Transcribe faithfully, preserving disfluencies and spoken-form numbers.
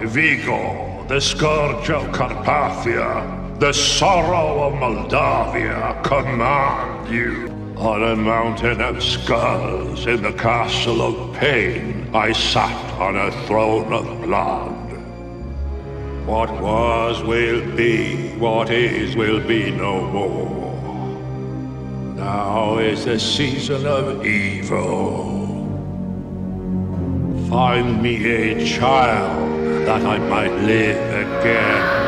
Vigo, the scourge of Carpathia, the sorrow of Moldavia command you. On a mountain of skulls in the castle of pain, I sat on a throne of blood. What was will be, what is will be no more. Now is the season of evil. Find me a child that I might live again.